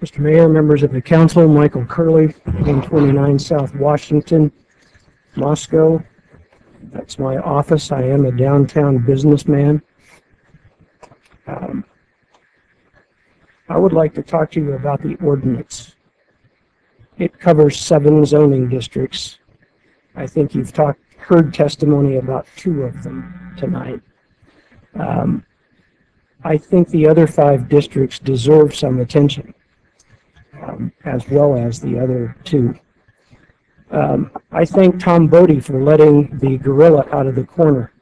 Mr. Mayor, members of the council, Michael Curley, 129 South Washington, Moscow. That's my office. I am a downtown businessman. I would like to talk to you about the ordinance. It covers 7 zoning districts. I think you've heard testimony about 2 of them tonight. I think the other 5 districts deserve some attention, as well as the other 2. I thank Tom Bodie for letting the gorilla out of the corner.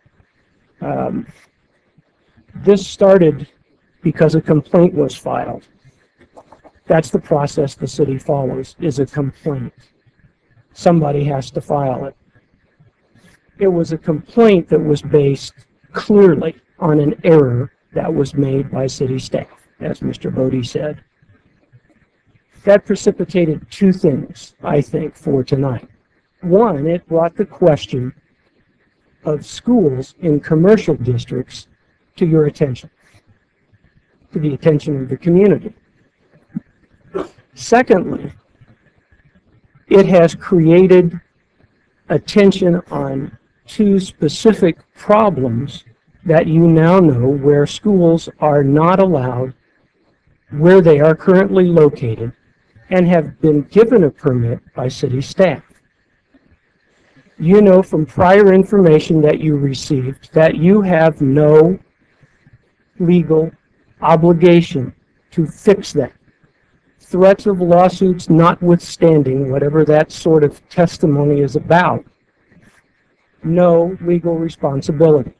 This started because a complaint was filed. That's the process the city follows, is a complaint. Somebody has to file it. It was a complaint that was based clearly on an error that was made by city staff, as Mr. Bodie said. That precipitated 2 things, I think, for tonight. One, it brought the question of schools in commercial districts to your attention, to the attention of the community. Secondly, it has created attention on 2 specific problems that you now know, where schools are not allowed where they are currently located and have been given a permit by city staff. You know from prior information that you received that you have no legal obligation to fix that. Threats of lawsuits notwithstanding, whatever that sort of testimony is about, no legal responsibility.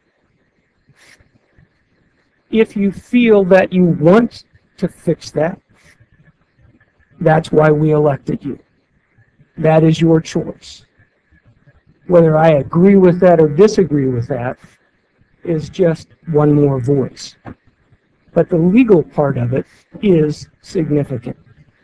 If you feel that you want to fix that, that's why we elected you. That is your choice. Whether I agree with that or disagree with that is just one more voice. But the legal part of it is significant.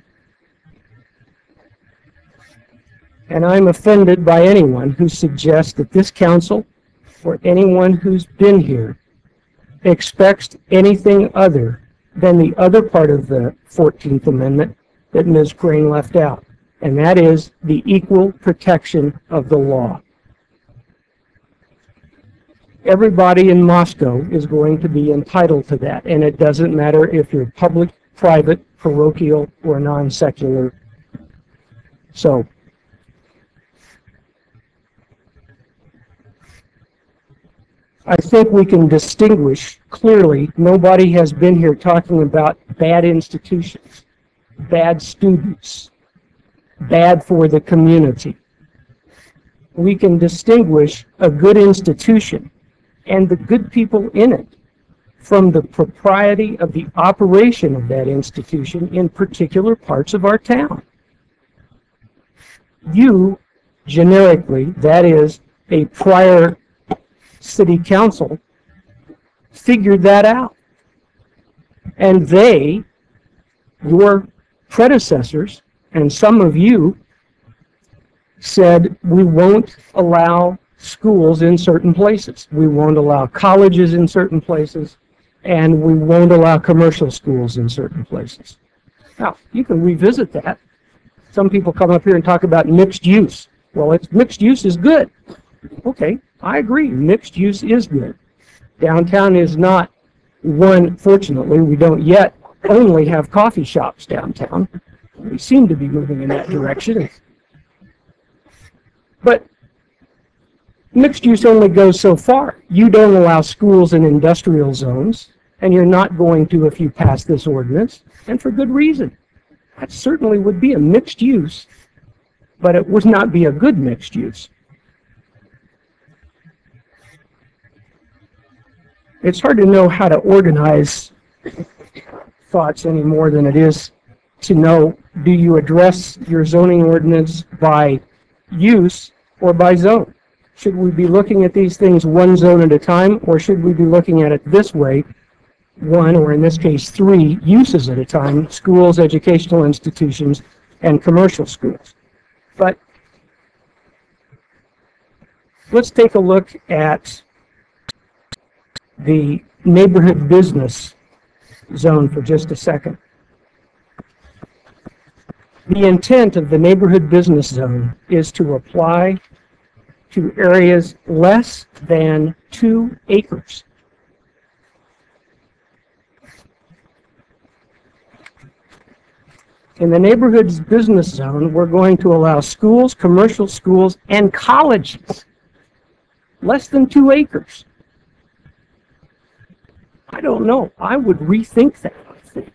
And I'm offended by anyone who suggests that this council, or anyone who's been here, expects anything other than the other part of the 14th Amendment that Ms. Crane left out, and that is the equal protection of the law. Everybody in Moscow is going to be entitled to that, and it doesn't matter if you're public, private, parochial, or non-secular. So, I think we can distinguish clearly. Nobody has been here talking about bad institutions, bad students, bad for the community. We can distinguish a good institution and the good people in it from the propriety of the operation of that institution in particular parts of our town. You, generically, that is, a prior city council, figured that out. And they, your predecessors, and some of you, said we won't allow schools in certain places. We won't allow colleges in certain places, and we won't allow commercial schools in certain places. Now, you can revisit that. Some people come up here and talk about mixed use. Well, mixed use is good. Okay, I agree. Mixed use is good. Downtown is not one, fortunately, we don't yet only have coffee shops downtown. We seem to be moving in that direction. But mixed use only goes so far. You don't allow schools in industrial zones, and you're not going to if you pass this ordinance, and for good reason. That certainly would be a mixed use, but it would not be a good mixed use. It's hard to know how to organize thoughts any more than it is to know, do you address your zoning ordinance by use or by zone? Should we be looking at these things one zone at a time, or should we be looking at it this way, 1, or in this case 3, uses at a time, schools, educational institutions, and commercial schools? But let's take a look at the neighborhood business zone for just a second. The intent of the neighborhood business zone is to apply to areas less than 2 acres. In the neighborhood's business zone, we're going to allow schools, commercial schools, and colleges less than 2 acres. I don't know. I would rethink that, I think.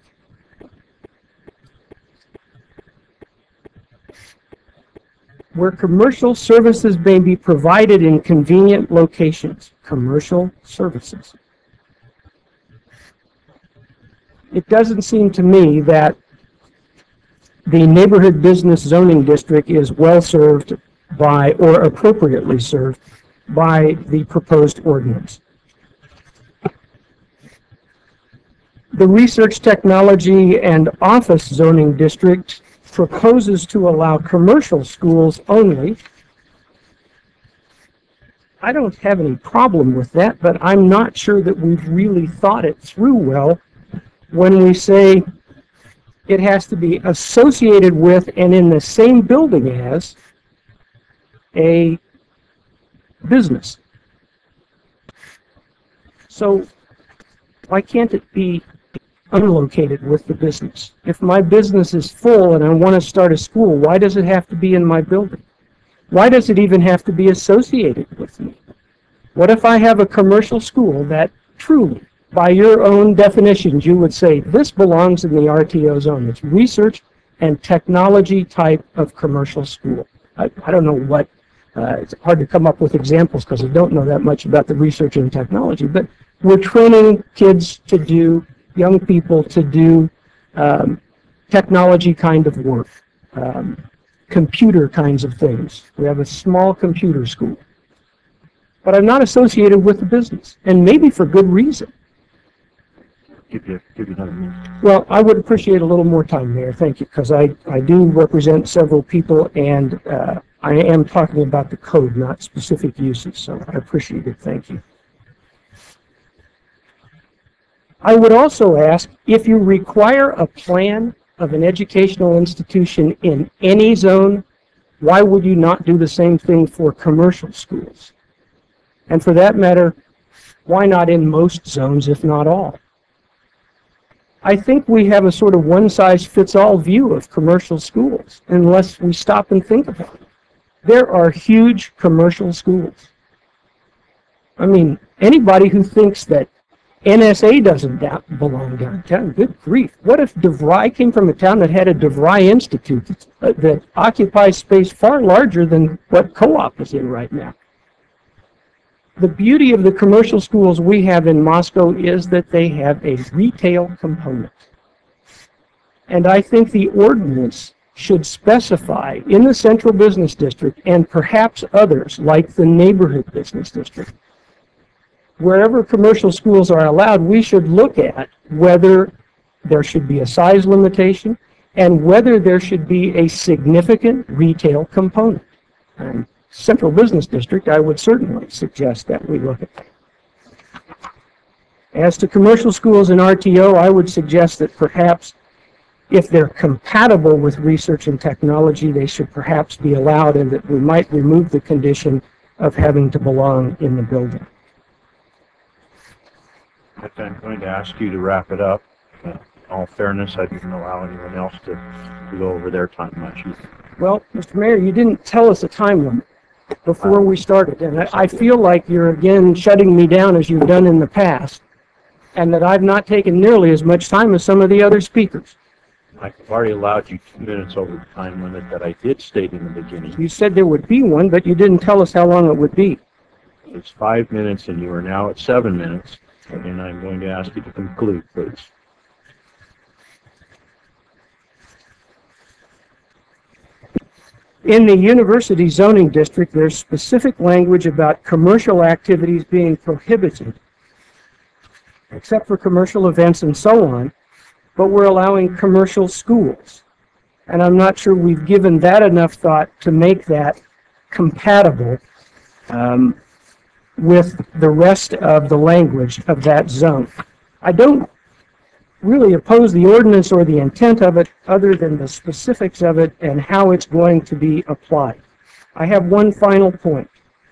Where commercial services may be provided in convenient locations. Commercial services. It doesn't seem to me that the neighborhood business zoning district is well served by, or appropriately served by, the proposed ordinance. The research, technology, and office zoning district proposes to allow commercial schools only. I don't have any problem with that, but I'm not sure that we've really thought it through well when we say it has to be associated with and in the same building as a business. So why can't it be unlocated with the business? If my business is full and I want to start a school, why does it have to be in my building? Why does it even have to be associated with me? What if I have a commercial school that truly, by your own definitions, you would say this belongs in the RTO zone? It's research and technology type of commercial school. I don't know what, it's hard to come up with examples because I don't know that much about the research and technology, but we're training kids to do, young people to do technology kind of work, computer kinds of things. We have a small computer school. But I'm not associated with the business, and maybe for good reason. Give you another minute. Well, I would appreciate a little more time there, thank you, because I do represent several people, and I am talking about the code, not specific uses, so I appreciate it, thank you. I would also ask, if you require a plan of an educational institution in any zone, why would you not do the same thing for commercial schools? And for that matter, why not in most zones, if not all? I think we have a sort of one-size-fits-all view of commercial schools, unless we stop and think about it. There are huge commercial schools. I mean, anybody who thinks that NSA doesn't belong downtown, good grief. What if DeVry came from a town that had a DeVry Institute that occupies space far larger than what Co-op is in right now? The beauty of the commercial schools we have in Moscow is that they have a retail component. And I think the ordinance should specify in the Central Business District, and perhaps others like the Neighborhood Business District, wherever commercial schools are allowed, we should look at whether there should be a size limitation and whether there should be a significant retail component. And Central Business District, I would certainly suggest that we look at that. As to commercial schools in RTO, I would suggest that perhaps if they're compatible with research and technology, they should perhaps be allowed, and that we might remove the condition of having to belong in the building. I'm going to ask you to wrap it up. In all fairness, I didn't allow anyone else to go over their time much either. Well, Mr. Mayor, you didn't tell us a time limit before we started, and I feel like you're again shutting me down as you've done in the past, and that I've not taken nearly as much time as some of the other speakers. I've already allowed you 2 minutes over the time limit that I did state in the beginning. You said there would be one, but you didn't tell us how long it would be. It's 5 minutes, and you are now at 7 minutes, and I'm going to ask you to conclude, please. In the university zoning district, there's specific language about commercial activities being prohibited, except for commercial events and so on, but we're allowing commercial schools. And I'm not sure we've given that enough thought to make that compatible with the rest of the language of that zone. I don't really oppose the ordinance or the intent of it other than the specifics of it and how it's going to be applied. I have one final point.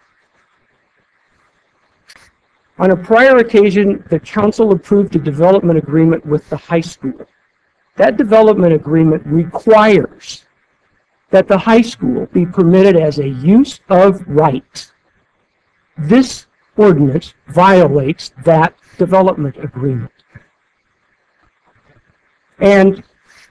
On a prior occasion, the council approved a development agreement with the high school. That development agreement requires that the high school be permitted as a use of right. This ordinance violates that development agreement. And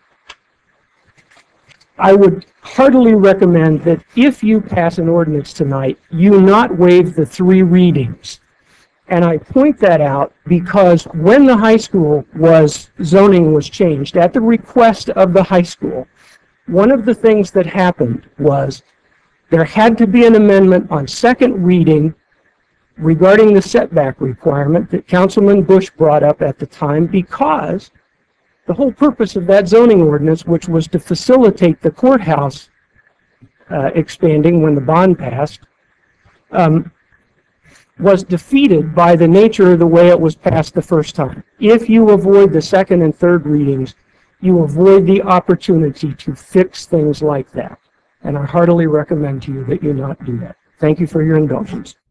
I would heartily recommend that if you pass an ordinance tonight, you not waive the 3 readings. And I point that out because when the high school zoning was changed, at the request of the high school, one of the things that happened was there had to be an amendment on second reading regarding the setback requirement that Councilman Bush brought up at the time, because the whole purpose of that zoning ordinance, which was to facilitate the courthouse expanding when the bond passed, was defeated by the nature of the way it was passed the first time. If you avoid the second and third readings, you avoid the opportunity to fix things like that. And I heartily recommend to you that you not do that. Thank you for your indulgence.